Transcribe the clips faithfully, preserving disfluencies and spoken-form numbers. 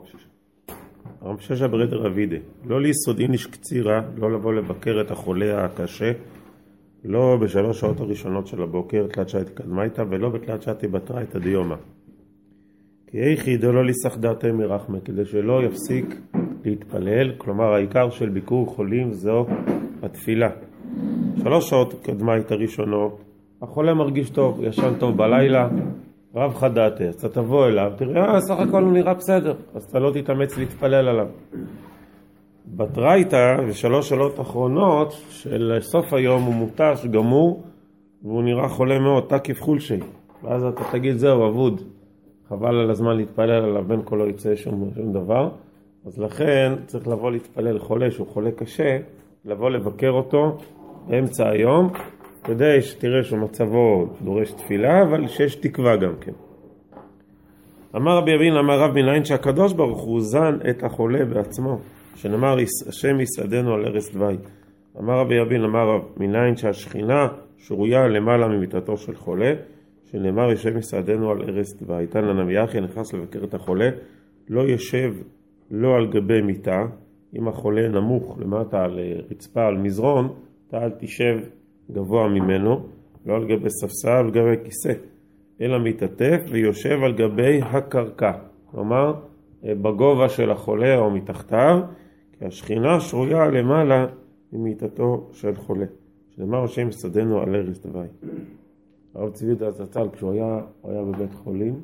ששה? הרב ששה ברדר אבידה, לא ליסוד איניש קצירה, לא לבוא לבקר את החולה הקשה, לא בשלוש שעות הראשונות של הבוקר, תלת שעת קדמייתא, ולא בתלת שעת בתרייתא דיומא. כי איכי דלא ליסח דעתי מרחמא, כדי שלא יפסיק להתפלל, כלומר העיקר של ביקור חולים זו התפילה. שלוש שעות קדמייתא ראשונות, החולה מרגיש טוב, ישן טוב בלילה, רב חדעתי, אז אתה תבוא אליו, תראה, אה, סך הכל הוא נראה בסדר, אז אתה לא תתאמץ להתפלל עליו. בתרייתא, ושלוש שעות אחרונות של סוף היום הוא מותש, גמור, והוא נראה חולה מאוד, תקיף חולשי. ואז אתה תגיד, זהו, אבוד, חבל על הזמן להתפלל עליו, בין כה לא יצא שום, שום דבר. אז לכן צריך לבוא להתפלל חולה, שהוא חולה קשה, לבוא לבקר אותו באמצע היום, כדי שתראה שמצבו דורש תפילה, אבל שיש תקווה גם כן. אמר רבי אבין, אמר רב מניין שהקדוש ברוך הוא זן את החולה בעצמו, שנאמר השם יסעדנו על ערש דווי. אמר רבי אבין, אמר רב מניין שהשכינה שרויה למעלה ממיטתו של חולה, שנאמר השם יסעדנו על ערש דווי. תנא נמי אחי נכנס לבקר את החולה, לא ישב לא על גבי מיטה, אם החולה נמוך למטה על רצפה, על מזרון, אתה אל תשב גבוה ממנו, לא על גבי ספסל, על גבי כיסא, אלא מתעטף ויושב על גבי הקרקע, כלומר בגובה של החולה או מתחתיו, כי השכינה שרויה למעלה ממיטתו של חולה, שנאמר השם יסעדנו על ערש דווי. הרב צבי יהודה זצ"ל, כשהוא היה, הוא היה בבית חולים,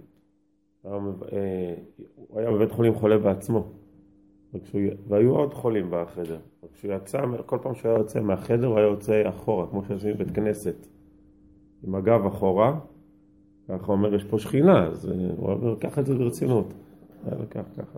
הוא היה בבית חולים חולה בעצמו, והיו עוד חולים בחדר. כשהוא יצא, כל פעם שהוא היה יוצא מהחדר, הוא היה יוצא אחורה, כמו שעושים בבית כנסת, עם הגב אחורה, ככה אומר, יש פה שכינה, אז הוא לקח את זה ברצינות. היה לקח ככה.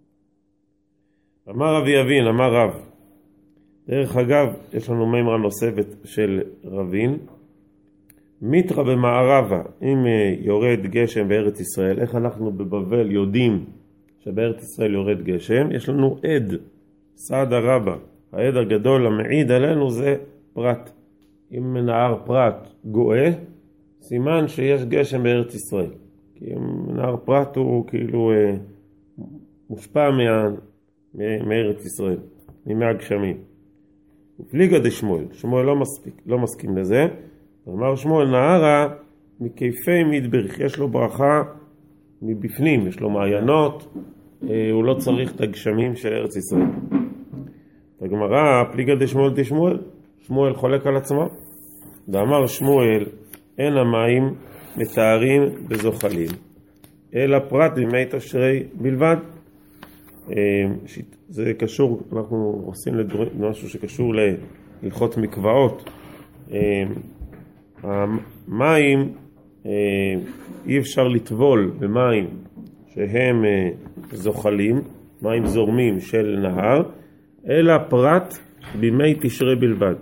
אמר רבי אבין, אמר רב, דרך אגב, יש לנו מימרה נוספת של רבין, מיתרא במערבה, אם יורד גשם בארץ ישראל, איך אנחנו בבבל יודעים שבארץ ישראל יורד גשם? יש לנו עד, סעדה רבה, העד הגדול המעיד עלינו זה פרת. אם נהר פרת גואה, סימן שיש גשם בארץ ישראל. כי נהר פרת הוא כאילו אה, מושפע מה, מארץ ישראל, מימי הגשמים. ופליגה דשמואל, שמואל לא, מספיק, לא מסכים לזה, אמר שמואל נהרה מכיפי מדבריך, יש לו ברכה מבפנים, יש לו מעיינות, אה, הוא לא צריך את הגשמים של ארץ ישראל. הגמרא, פליגה דשמואל דשמואל, שמואל חולק על עצמו, ואמר שמואל, אין המים מתארים בזוחלים, אלא פרט בימי תשרי בלבד. זה קשור, אנחנו עושים משהו שקשור להלכות מקוואות. המים, אי אפשר לטבול במים שהם זוחלים, מים זורמים של נהר, אלא פרט בימי תשרי בלבד.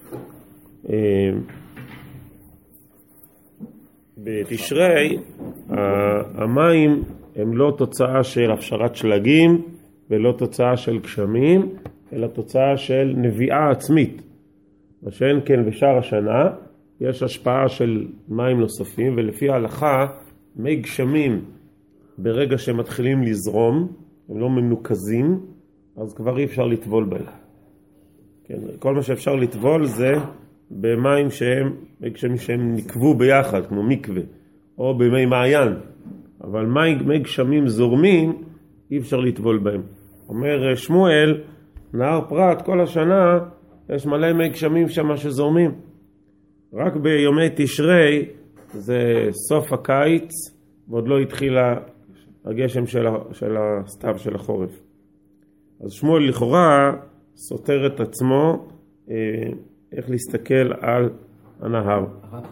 בתשרי המים הם לא תוצאה של הפשרת שלגים ולא תוצאה של גשמים, אלא תוצאה של נביאה עצמית. מה שאין כן בשאר השנה יש השפעה של מים נוספים, ולפי ההלכה מי גשמים ברגע שמתחילים לזרום, הם לא מנוקזים, אז כבר אי אפשר לטבול בהם. כן, כל מה שאפשר לטבול זה במים שהם, גשמים שהם נקבו ביחד, כמו מקווה, או במי מעיין. אבל מי גשמים זורמים, אי אפשר לטבול בהם. אומר שמואל, נהר פרת כל השנה, יש מלא מי גשמים שם שזורמים. רק ביומי תשרי, זה סוף הקיץ, ועוד לא התחילה הגשם של, של הסתיו של החורף. אז שמואל לכאורה סותר את עצמו, אה, איך להסתכל על הנהר.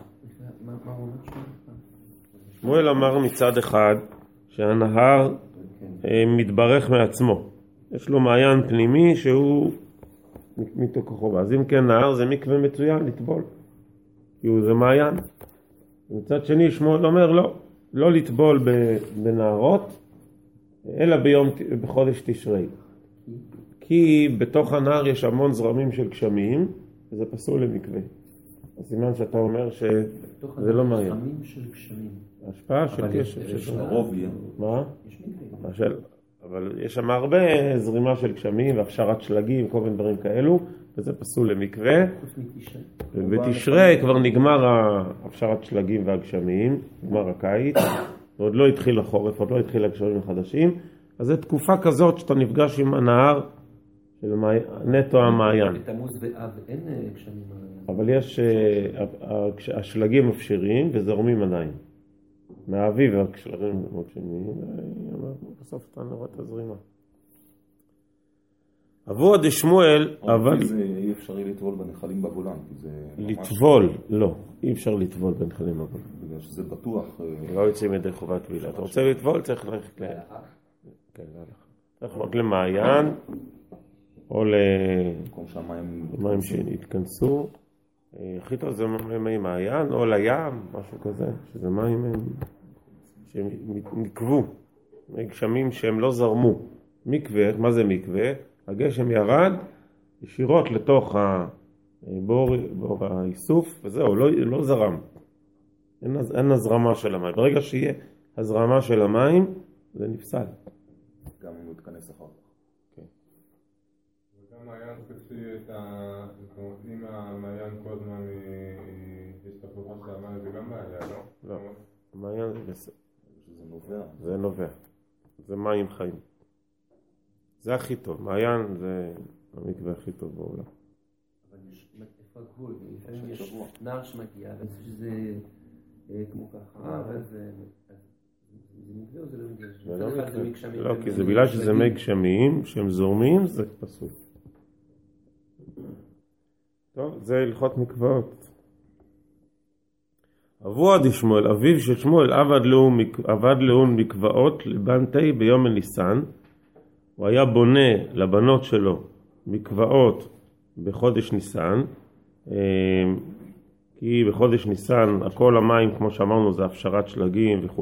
שמואל אמר מצד אחד שהנהר מתברך מעצמו. יש לו מעיין פנימי שהוא מתוכו. אז אם כן נהר זה מקווה מצוין לטבול. כי הוא זה מעיין. מצד שני שמואל אומר לא, לא לטבול בנהרות, אלא ביום, בחודש תשרי. כי בתוך הנהר יש המון זרמים של גשמים, וזה פסול למקווה. הסימן שאתה אומר שזה לא מעיין. זרמים של גשמים. ההשפעה של קשר. יש לרוב יהיה. מה? יש מקווה. אבל יש שם הרבה זרימה של גשמים והכשרת שלגים, כל מיני דברים כאלו, וזה פסול למקווה. ובתשרי כבר נגמר הכשרת שלגים והגשמים, נגמר הקיץ, ועוד לא התחיל החורף, עוד לא התחיל הגשמים החדשים, אז זו תקופה כזאת שאתה נפגש עם הנהר של נטו המעיין. בתמוז ואב אין גשמים. אבל יש, השלגים אפשריים וזורמים עדיין. מהאביב והשלגים מגשמים, בסוף אתה נראה את הזרימה. אבוה דשמואל, אבל... אי אפשר לטבול בנחלים בגולן. לטבול, לא. אי אפשר לטבול בנחלים בגולן. בגלל שזה בטוח... לא יוצאים ידי חובת טבילה. אתה רוצה לטבול, צריך ללכת להלכה. כן, להלכה. צריך ללכת למעיין, או למים שהתכנסו. הכי טוב זה מים מעיין, או לים, משהו כזה, שזה מים שנקבו, גשמים שהם לא זרמו. מקווה, מה זה מקווה? הגשם ירד ישירות לתוך הבור, בור האיסוף, וזהו, לא, לא זרם. אין, אין הזרמה של המים. ברגע שיהיה הזרמה של המים, זה נפסל. גם אם הוא יתכנס אחר כך. כן. וגם מעיין כפי את ה... זאת אומרת, אם המעיין כל הזמן יש את החובה של המים, זה גם בעיה, לא? לא. המעיין זה בסדר. זה נובע. זה נובע. זה מים חיים. זה הכי טוב. מעיין זה המקווה הכי טוב בעולם. אבל יש איפה הגבול, לפעמים יש נער שמגיע, ואני חושב שזה כמו ככה, וזה מקווה או זה לא מקווה? לא, כי זה בגלל שזה מי גשמים, שהם זורמים, זה פסול. טוב, זה הלכות מקוואות. אבוה דשמואל, אביו של שמואל, עבד לאון מקוואות לבנתי ביום ניסן. הוא היה בונה לבנות שלו מקוואות בחודש ניסן, כי בחודש ניסן הכל המים, כמו שאמרנו, זה הפשרת שלגים וכו'.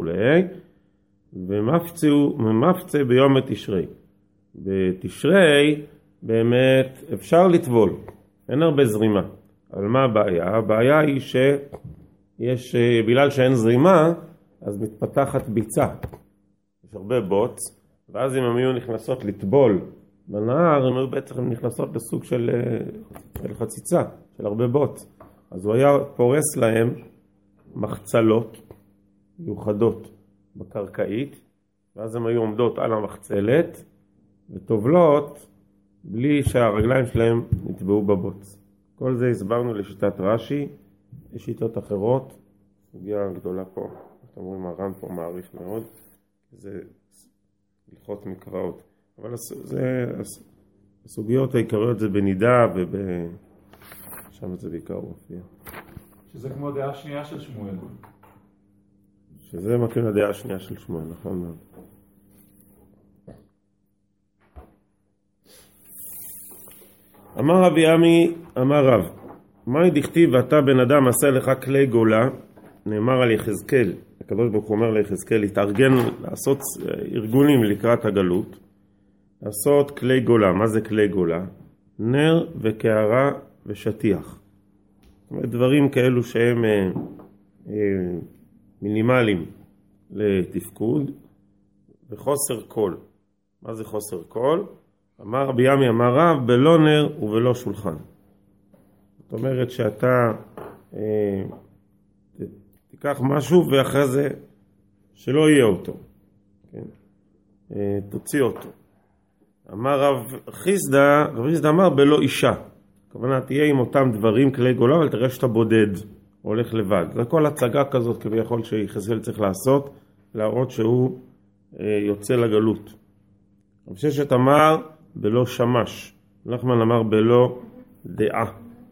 ומפצה ביום תשרי. בתשרי באמת אפשר לטבול, אין הרבה זרימה. אבל מה הבעיה? הבעיה היא שיש, בגלל שאין זרימה, אז מתפתחת ביצה. יש הרבה בוץ, ואז אם הם היו נכנסות לטבול בנהר, הם היו בעצם נכנסות לסוג של, של חציצה, של הרבה בוץ. אז הוא היה פורס להם מחצלות מיוחדות בקרקעית, ואז הם היו עומדות על המחצלת וטובלות בלי שהרגליים שלהם נטבעו בבוץ. כל זה הסברנו לשיטת רש"י, יש שיטות אחרות, סוגיה גדולה פה, אתם רואים הר"ן פה מעריך מאוד, זה הלכות מקוואות. אבל זה, הסוגיות העיקריות זה בנידה ושם זה בעיקר מופיע. שזה כמו דעה שנייה של שמואל. שזה מתאים לדעה השנייה של שמואל, נכון מאוד. אמר רבי עמי, אמר רב, מה דכתיב ואתה בן אדם עשה לך כלי גולה, נאמר על יחזקאל, הקדוש ברוך הוא אומר ליחזקאל, להתארגן, לעשות ארגונים לקראת הגלות, לעשות כלי גולה. מה זה כלי גולה? נר וקערה ושטיח. זאת אומרת, דברים כאלו שהם אה, אה, מינימליים לתפקוד, וחוסר קול. מה זה חוסר קול? אמר רבי עמי, אמר רב, בלא נר ובלא שולחן. זאת אומרת שאתה אה, תיקח משהו ואחרי זה שלא יהיה אותו. כן? אה, תוציא אותו. אמר רב חיסדא, רב חיסדא אמר בלא אישה. הכוונה תהיה עם אותם דברים כלי גולה, אבל תראה שאתה בודד, הולך לבד. זה כל הצגה כזאת כביכול שיחזקאל צריך לעשות, להראות שהוא אה, יוצא לגלות. רב ששת אמר בלא שמש. נחמן אמר בלא דעה.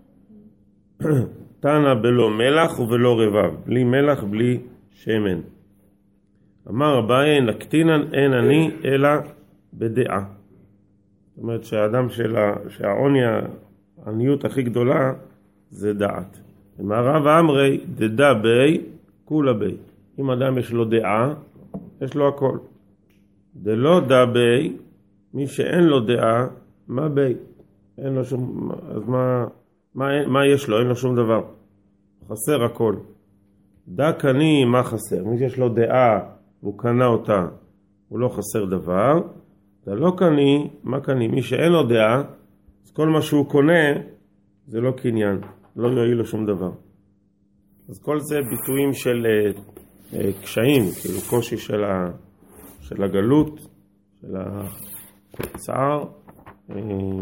תנא בלא מלח ובלא רבב. בלי מלח, בלי שמן. אמר אביי, נקטינן אין אני אלא בדעה. זאת אומרת שהאדם שלה, שהעוני, העניות הכי גדולה זה דעת. אמר רב אמרי דדה בי כולה בי. אם אדם יש לו דעה, יש לו הכל. דלא דה בי, מי שאין לו דעה, מה בי? אין לו שום, אז מה, מה, מה יש לו? אין לו שום דבר. חסר הכל. דה קני, מה חסר? מי שיש לו דעה והוא קנה אותה, הוא לא חסר דבר. אתה לא קני, מה קני? מי שאין לו דעה, אז כל מה שהוא קונה זה לא קניין, לא יועיל לו שום דבר. אז כל זה ביטויים של uh, uh, קשיים, כאילו קושי של, ה, של הגלות, של הצער. Uh,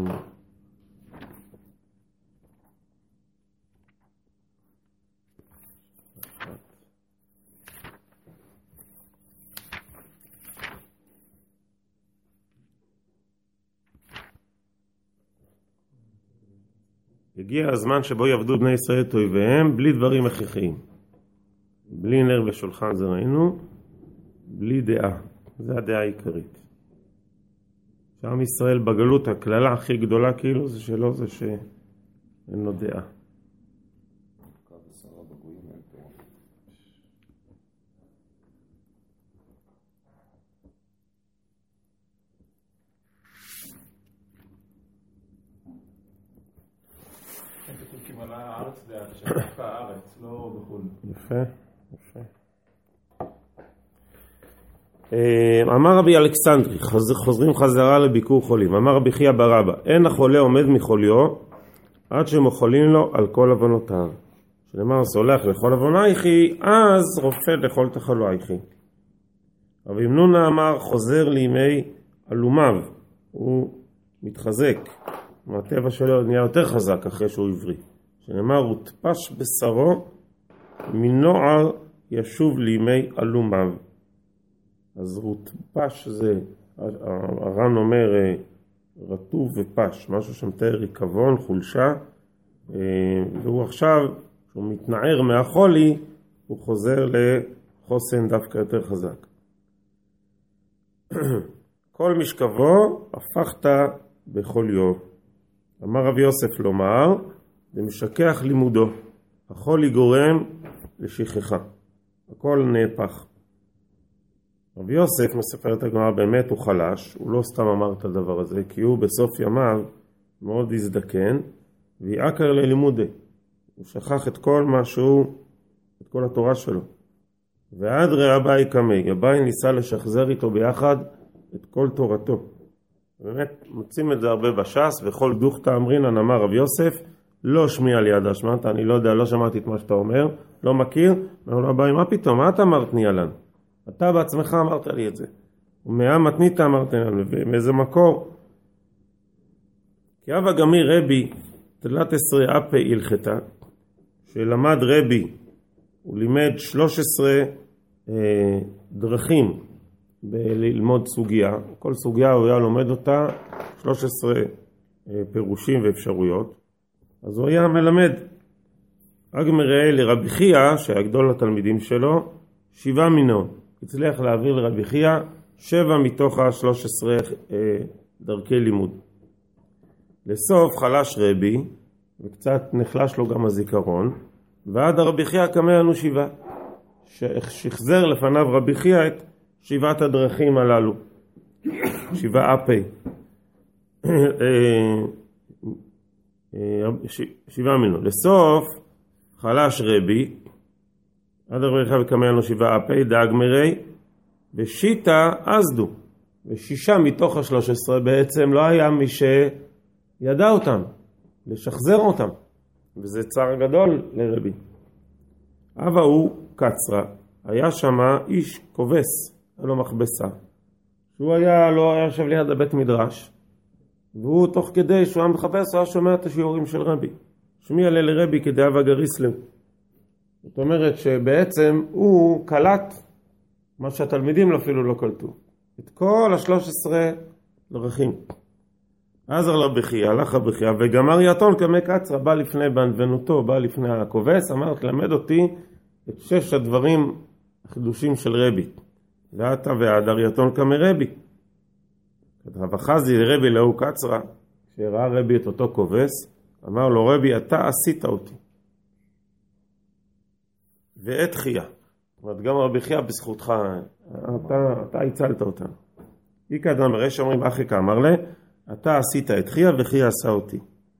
הגיע הזמן שבו יעבדו בני ישראל את אויביהם בלי דברים הכרחיים. בלי נר ושולחן זה ראינו, בלי דעה. זה הדעה העיקרית. שעם ישראל בגלות הכללה הכי גדולה כאילו זה שלא זה שאין לו דעה. על הארץ דעה, שדווקא הארץ, לא בחו"ל. יפה, יפה. אמר רבי אלכסנדרי, חוזרים חזרה לביקור חולים. אמר רבי חייא בר אבא, אין החולה עומד מחוליו עד שמחולים לו על כל עוונותיו. שנאמר סולח לכל עוונייך, אז רופא לכל תחלואייך. רבי מנונה אמר חוזר לימי אלומיו, הוא מתחזק, מהטבע שלו נהיה יותר חזק אחרי שהוא עברי. שנאמר הוטפש בשרו מנוער ישוב לימי אלומיו. אז הוטפש זה, הר"ן אומר רטוב ופש, משהו שמתאר ריקבון, חולשה, והוא עכשיו, כשהוא מתנער מהחולי, הוא חוזר לחוסן דווקא יותר חזק. כל משכבו הפכת בחוליו. אמר רבי יוסף לומר, זה משכח לימודו, החולי גורם לשכחה, הכל נהפך. רבי יוסף מספר את הגמרא, באמת הוא חלש, הוא לא סתם אמר את הדבר הזה, כי הוא בסוף ימיו מאוד הזדקן, ויעקר ללימודי. הוא שכח את כל משהו, את כל התורה שלו. ועד ראה אביי קמי, אביי ניסה לשחזר איתו ביחד את כל תורתו. באמת מוצאים את זה הרבה בש"ס, וכל דוכתא אמרינן אמר רבי יוסף, לא שמיע לי עד השמעת, אני לא יודע, לא שמעתי את מה שאתה אומר, לא מכיר, אמר לו אביי, מה פתאום, מה אתה אמרת ניאלן? אתה בעצמך אמרת לי את זה. ומאה מתנית אמרת לנו, ומאיזה מקור? כי אבא גמי רבי, תלת עשרה אפי הלכתה, שלמד רבי, הוא לימד שלוש עשרה אה, דרכים בללמוד סוגיה. כל סוגיה הוא היה לומד אותה, שלוש עשרה אה, פירושים ואפשרויות. אז הוא היה מלמד. אגמרי לרבי חייא, שהיה גדול לתלמידים שלו, שבעה מינו. הצליח להעביר לרבי חייא שבע מתוך ה-שלוש עשרה אה, דרכי לימוד. לסוף חלש רבי, וקצת נחלש לו גם הזיכרון, ועד הרבי חייא קמא לנו שבעה. שחזר לפניו רבי חייא את שבעת הדרכים הללו. שבעה אפי. שבעה מינו. לסוף חלש רבי, עד הרבי חייא וקמא לנו שבעה אפי, דאג מרי, ושיטה עזדו. ושישה מתוך ה-שלוש עשרה בעצם לא היה מי שידע אותם, לשחזר אותם. וזה צער גדול לרבי. אבא הוא קצרה, היה שם איש כובס, היה לו מכבסה. שהוא היה, לא היה יושב ליד הבית מדרש, והוא תוך כדי שהוא היה מחפש, הוא היה שומע את השיעורים של רבי. שמיע לי לרבי כדי אבא גריסלם. זאת אומרת שבעצם הוא קלט מה שהתלמידים אפילו לא קלטו. את כל ה-שלוש עשרה דרכים. אז רבי חייא, הלך רבי חייא, וגמר יתון קמא קצרה, בא לפני בענוונותו, בא לפני הכובס, אמר, תלמד אותי את שש הדברים החידושים של רבי. ואתה והדר יתון קמא רבי. וחזי לרבי לאו קצרה, כשראה רבי את אותו כובס, אמר לו, רבי, אתה עשית אותי. ואת חייא. זאת אומרת, גם רבי חייא בזכותך, אתה, אתה הצלת אותנו. איקא דאמר, יש אומרים, אחי כאמר לה, אתה עשית את חייא וחייא עשה אותי.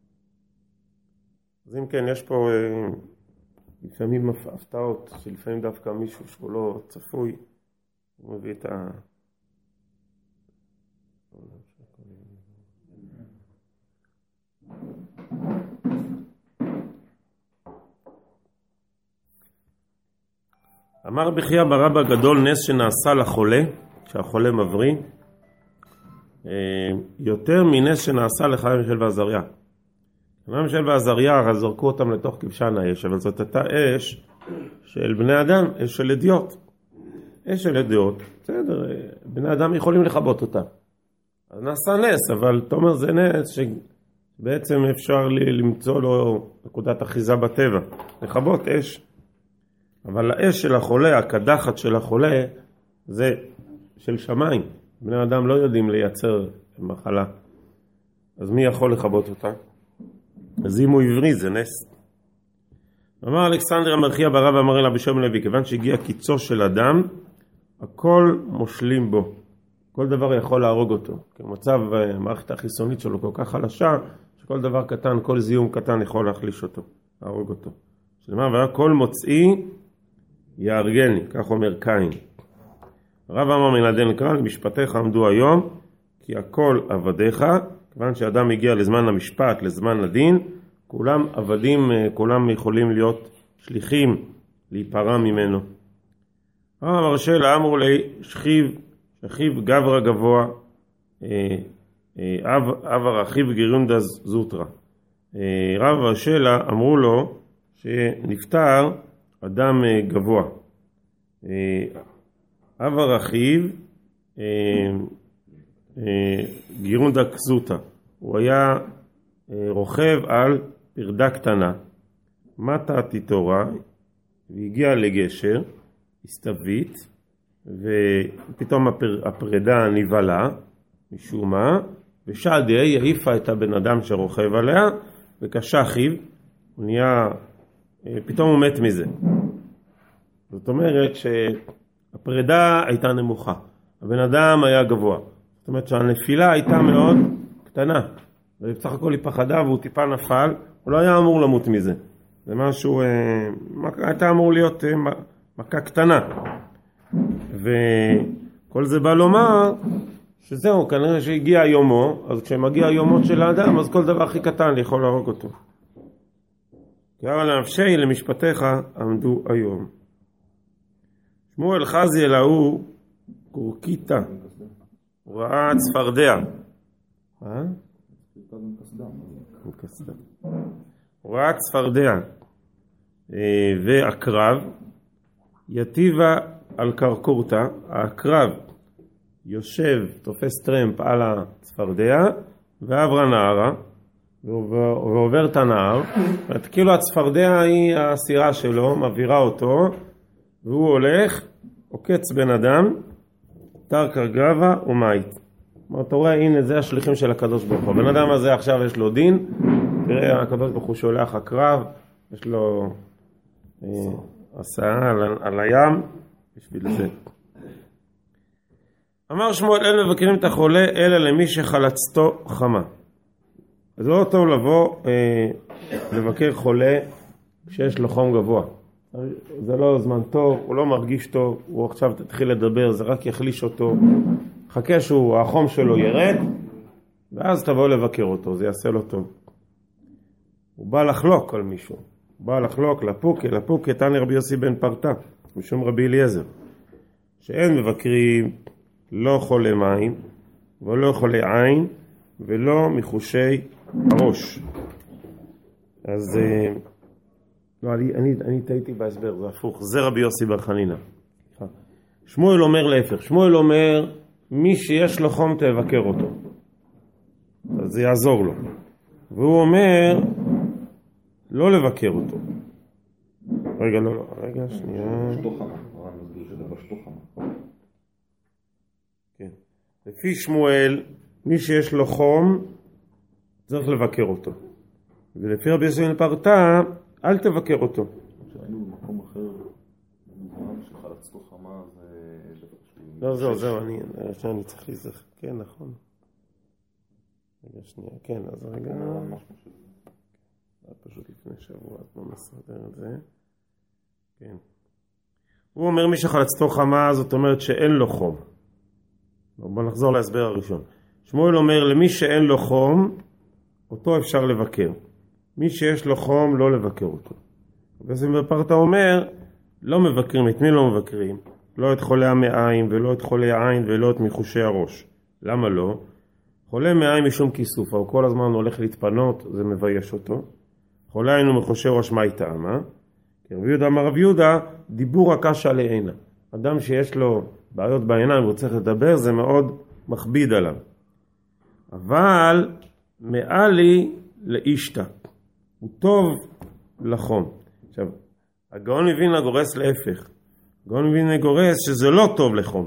אז אם כן, יש פה אה, לפעמים הפתעות, שלפעמים דווקא מישהו שהוא לא צפוי, הוא מביא את ה... אמר בחייא ברבא גדול נס שנעשה לחולה, כשהחולה מבריא, יותר מנס שנעשה לחיים מישאל ועזריה. חיים מישאל ועזריה זרקו אותם לתוך כבשן האש, אבל זאת הייתה אש של בני אדם, אש של אדיוט. אש של אדיוט, בסדר, בני אדם יכולים לכבות אותה. אז נעשה נס, אבל אתה אומר זה נס שבעצם אפשר למצוא לו נקודת אחיזה בטבע, לכבות אש. אבל האש של החולה, הקדחת של החולה, זה של שמיים. בני אדם לא יודעים לייצר מחלה. אז מי יכול לכבות אותה? אז אם הוא עברי זה נס. אמר אלכסנדר המלכי ברב אמר אליו בשם לוי, כיוון שהגיע קיצו של אדם, הכל מושלים בו. כל דבר יכול להרוג אותו. כי מצב המערכת החיסונית שלו כל כך חלשה, שכל דבר קטן, כל זיהום קטן יכול להחליש אותו, להרוג אותו. שלמה, והכל מוצאי יארגני, כך אומר קין. הרב אמר מן הדין לקרא, למשפטיך עמדו היום, כי הכל עבדיך, כיוון שאדם הגיע לזמן המשפט, לזמן הדין, כולם עבדים, כולם יכולים להיות שליחים, להיפרע ממנו. הרב הרשל אמרו לי, שכיב, שכיב גברא גבוה, אב הרחיב גירונדה זוטרה. הרב הרשל אמרו לו, שנפטר אדם גבוה. אב הרכיב גירונדה קזוטה. הוא היה רוכב על פרדה קטנה, מטה תיתורה, והגיע לגשר, הסתווית, ופתאום הפרדה נבלה, משום מה, ושעדי העיפה את הבן אדם שרוכב עליה, וקשחיב, הוא נהיה, פתאום הוא מת מזה. זאת אומרת שהפרדה הייתה נמוכה, הבן אדם היה גבוה. זאת אומרת שהנפילה הייתה מאוד קטנה, ובסך הכל היא פחדה והוא טיפה נפל, הוא לא היה אמור למות מזה. זה משהו, הייתה אמור להיות מכה קטנה. וכל זה בא לומר שזהו, כנראה שהגיע יומו, אז כשמגיע יומו של האדם, אז כל דבר הכי קטן יכול להרוג אותו. כי הרי לנפשי למשפטיך עמדו היום. שמואל חזי אל ההוא קורקיטה, הוא ראה צפרדע. אה? הוא ראה צפרדע והקרב יטיבה על קרקורתה, הקרב יושב, תופס טרמפ על הצפרדע ועברה נערה ועובר את הנער, כאילו הצפרדע היא הסירה שלו, מעבירה אותו והוא הולך, עוקץ בן אדם, תרקר גרבה ומית. אתה רואה, הנה זה השליחים של הקדוש ברוך הוא. בן אדם הזה עכשיו יש לו דין, תראה הקדוש ברוך הוא שולח הקרב, יש לו אה, הסעה על, על הים, בשביל זה. אמר שמואל, אין מבקרים את החולה, אלא למי שחלצתו חמה. אז לא טוב לבוא אה, לבקר חולה כשיש לו חום גבוה. זה לא זמן טוב, הוא לא מרגיש טוב, הוא עכשיו תתחיל לדבר, זה רק יחליש אותו. חכה שהוא, החום שלו ירד, ואז תבוא לבקר אותו, זה יעשה לו טוב. הוא בא לחלוק על מישהו, הוא בא לחלוק, לפוק, לפוק, תני רבי יוסי בן פרטה, משום רבי אליעזר, שאין מבקרים לא חולי מים, ולא חולי עין, ולא מחושי הראש. אז לא, אני, אני, אני טעיתי בהסבר, זה הפוך, זה רבי יוסי בר חנינא. שמואל אומר להפך, שמואל אומר, מי שיש לו חום תבקר אותו, אז זה יעזור לו. והוא אומר, לא לבקר אותו. רגע, לא, לא, רגע, שנייה. כן. לפי שמואל, מי שיש לו חום, צריך לבקר אותו. ולפי רבי יוסי בן פרטה, אל תבקר אותו. שהיינו במקום אחר, שחלצתו חמה, זה... לא, זהו, זהו, אני, אני צריך להיזכר. כן, נכון. רגע, שנייה, כן, אז רגע... זה פשוט לפני שבוע, אז בוא נסדר את זה. כן. הוא אומר, מי שחלצתו חמה, זאת אומרת שאין לו חום. בוא נחזור להסבר הראשון. שמואל אומר, למי שאין לו חום, אותו אפשר לבקר. מי שיש לו חום, לא לבקר אותו. ובעצם בפרטה אומר, לא מבקרים, את מי לא מבקרים? לא את חולי המעיים, ולא את חולי העין, ולא את מחושי הראש. למה לא? חולה מעיים משום כיסוף, הוא כל הזמן הולך להתפנות, זה מבייש אותו. חולה עין ומחושי ראש מה טעמה? כי רבי יהודה אמר רבי יהודה, דיבור הקשה לעינה. אדם שיש לו בעיות בעיניים והוא צריך לדבר, זה מאוד מכביד עליו. אבל מעלי לאישתא, הוא טוב לחום. עכשיו, הגאון מווילנה גורס להפך. הגאון מווילנה גורס שזה לא טוב לחום.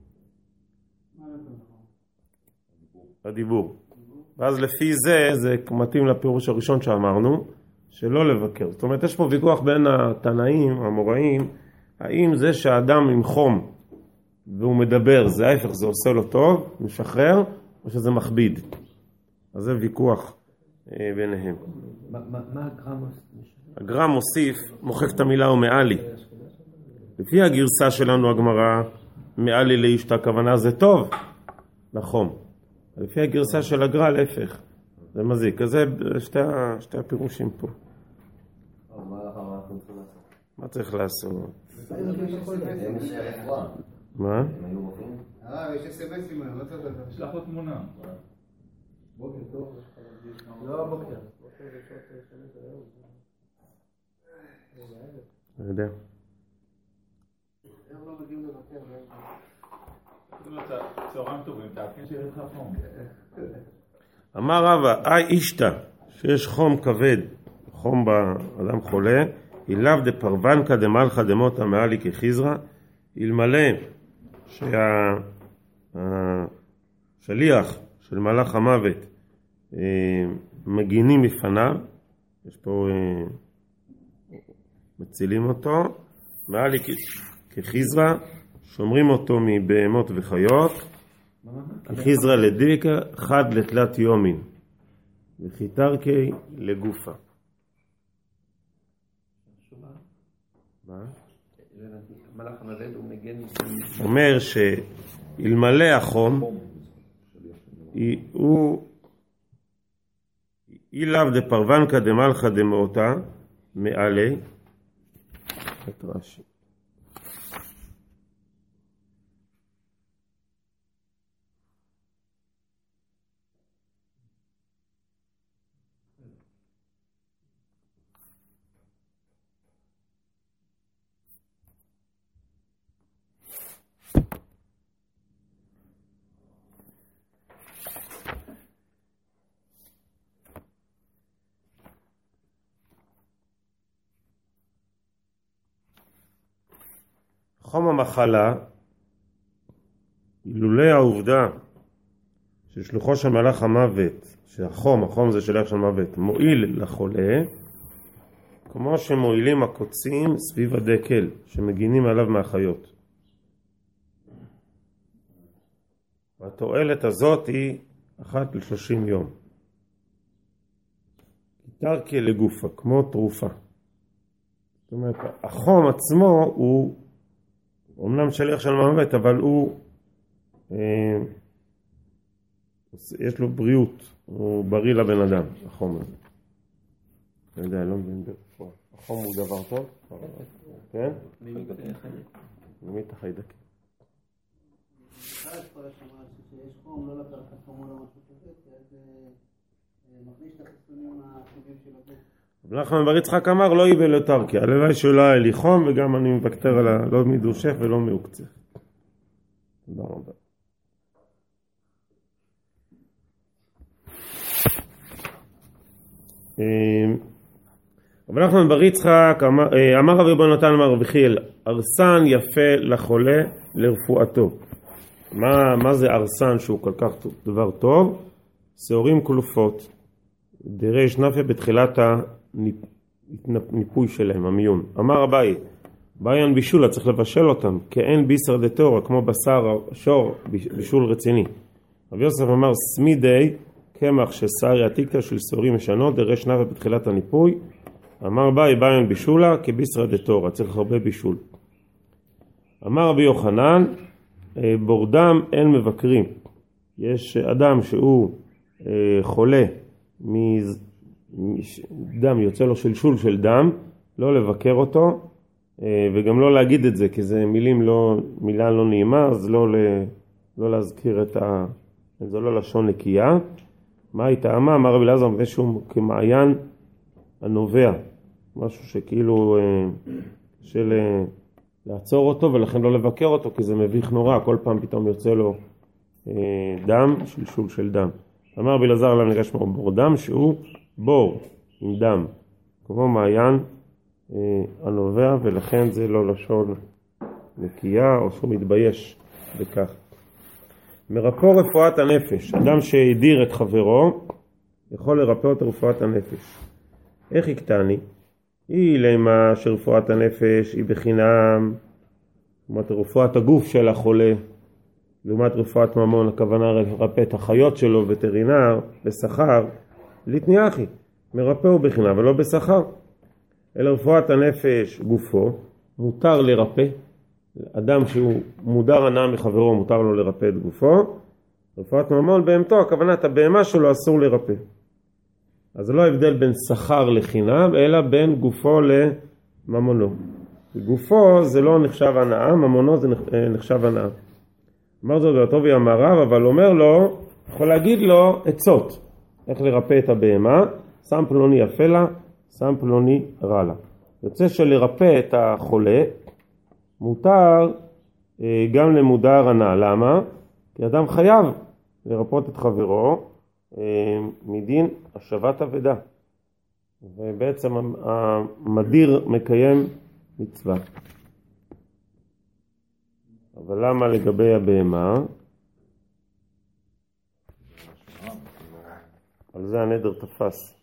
הדיבור. ואז לפי זה, זה מתאים לפירוש הראשון שאמרנו, שלא לבקר. זאת אומרת, יש פה ויכוח בין התנאים, המוראים, האם זה שהאדם עם חום והוא מדבר, זה ההפך, זה עושה לו טוב, משחרר, או שזה מכביד. אז זה ויכוח אה, ביניהם. מה הגרם מוסיף? הגרם מוסיף, מוחק את המילה ומעלי. לפי הגרסה שלנו, הגמרא, מעלי לאישתא, הכוונה זה טוב, לחום. לפי הגרסה של הגר"א, להפך, זה מזיק. אז זה שתי, שתי הפירושים פה. מה צריך לעשות? מה? אה, יש אס-אם-אסים, אני לא צריך לדעת. יש לך עוד תמונה. בוקר טוב. לא בוקר. אני יודע. איך לא מגיעים לבקר? צהריים טובים, תאפין שיהיה לך חום. אמר רבא, אי אישתא, שיש חום כבד, חום באדם חולה, אילאו דפרוונקא דמלכא דמותא מעלי כחיזרא, אלמלא שהשליח של מלאך המוות מגינים מפניו, יש פה מצילים אותו, מעלי כחיזרא, שומרים אותו מבהמות וחיות, חיזרא לדיקה חד לתלת יומין וחיתרקי לגופה. מה? מלאך המוות הוא מגן. אומר שאלמלא החום הוא אילאו דפרוונקא דמלכא דמותא מעלי את רש"י. חום המחלה, אילולא העובדה ששלוחו של מלאך המוות, שהחום, החום זה שליח של מוות, מועיל לחולה, כמו שמועילים הקוצים סביב הדקל, שמגינים עליו מהחיות. והתועלת הזאת היא אחת לשלושים יום. תרקי לגופה, כמו תרופה. זאת אומרת, החום עצמו הוא אומנם שליח של מוות, אבל הוא אה, יש לו בריאות, הוא בריא לבן אדם, החום הזה. אני יודע, לא מבין ברפואה. החום הוא דבר טוב? כן? ממית החיידקים. יש פה שמעה שיש חום, לא לקחת חום או לא משהו כזה, כי אז מכניס את החיסונים הטבעיים של הגוף. ולכן בר יצחק אמר לא יבל תרקי, הלוואי שלא היה לי חום וגם אני מבקטר על לא מדושך ולא מעוקצך. תודה רבה. אבל אנחנו בר יצחק אמר רבי בן נתן אמר רבי חיאל, ארסן יפה לחולה לרפואתו. מה, מה זה ארסן שהוא כל כך דבר טוב? שעורים כלופות, דרש נפה בתחילת הניפוי שלהם, המיון. אמר אביי, בעיין בישולה, צריך לבשל אותם, כי אין בישר דתורה, כמו בשר שור, בישול רציני. רבי יוסף אמר, סמידי, קמח של שערי עתיקתא של שעורים ישנות, דרש נפה בתחילת הניפוי. אמר אביי, בעיין בישולה, כבישר דתורה, צריך הרבה בישול. אמר רבי יוחנן, בורדם אין מבקרים, יש אדם שהוא אה, חולה מדם, יוצא לו שלשול של דם, לא לבקר אותו, אה, וגם לא להגיד את זה, כי זה מילים לא, מילה לא נעימה, אז לא, לא להזכיר את ה... זה לא לשון נקייה. מה היא טעמה? אמר רבי אלעזר, מפני שהוא כמעיין הנובע, משהו שכאילו אה, של אה, לעצור אותו, ולכן לא לבקר אותו, כי זה מביך נורא, כל פעם פתאום יוצא לו אה, דם, שלשול של דם. אמר רבי אלעזר עליו נגש כמו בור דם, שהוא בור עם דם, כמו מעיין אה, הנובע, ולכן זה לא לשון נקייה, או שהוא מתבייש בכך. מרפא רפואת הנפש, אדם שהדיר את חברו, יכול לרפא את רפואת הנפש. איך יקטני? היא למה שרפואת הנפש היא בחינם, לעומת רפואת הגוף של החולה, לעומת רפואת ממון, הכוונה לרפא את החיות שלו, וטרינר, בשכר, לתניחי, מרפא הוא בחינם ולא בשכר. אלא רפואת הנפש גופו, מותר לרפא, אדם שהוא מודר הנאה מחברו, מותר לו לרפא את גופו. רפואת ממון בהמתו, הכוונה את הבהמה שלו אסור לרפא. אז זה לא הבדל בין שכר לחינם, אלא בין גופו לממונו. גופו זה לא נחשב הנאה, ממונו זה נחשב הנאה. אמר זאת והטובי אמר רב, אבל אומר לו, יכול להגיד לו עצות, איך לרפא את הבהמה, שם פלוני יפה לה, שם פלוני רע לה. יוצא שלרפא את החולה, מותר גם למודר הנאה. למה? כי אדם חייב לרפות את חברו מדין השבת אבדה, ובעצם המדיר מקיים מצווה. אבל למה לגבי הבהמה? על זה הנדר תפס.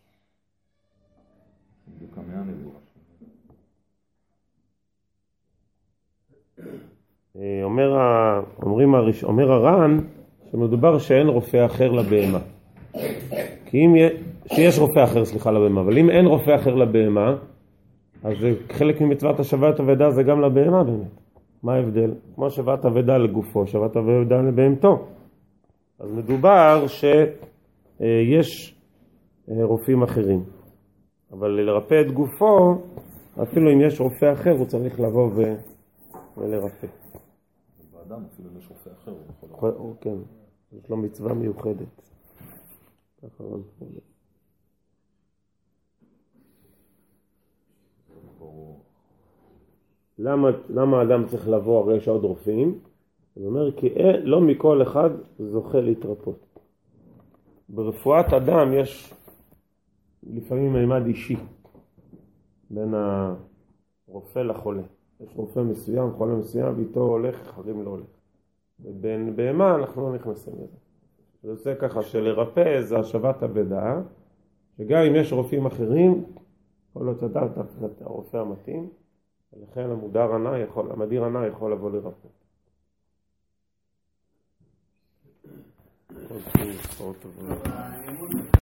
אומר, אומרים, אומר הר"ן שמדובר שאין רופא אחר לבהמה. כי אם שיש רופא אחר, סליחה, לבהמה, אבל אם אין רופא אחר לבהמה, אז חלק ממצוות השבת אבדה זה גם לבהמה באמת. מה ההבדל? כמו שבת אבדה לגופו, שבת אבדה לבהמתו. אז מדובר שיש רופאים אחרים. אבל לרפא את גופו, אפילו אם יש רופא אחר, הוא צריך לבוא ולרפא. באדם, אפילו אם יש רופא אחר, הוא יכול לרפא. כן, יש לו מצווה מיוחדת. ככה רן חולה. למה, למה האדם צריך לבוא? הרי יש עוד רופאים. הוא אומר, כי לא מכל אחד זוכה להתרפות. ברפואת אדם יש לפעמים מימד אישי בין הרופא לחולה. יש רופא מסוים, חולה מסוים, ואיתו הולך, אחרים לא הולך. ובין בהמה אנחנו לא נכנסים לזה. זה עושה ככה שלרפא זה השבת אבדה, שגם אם יש רופאים אחרים, יכול להיות לדעת את הרופא המתאים, ולכן המודר הנאה יכול, המדיר הנאה יכול לבוא לרפא. כל טוב, כל טוב.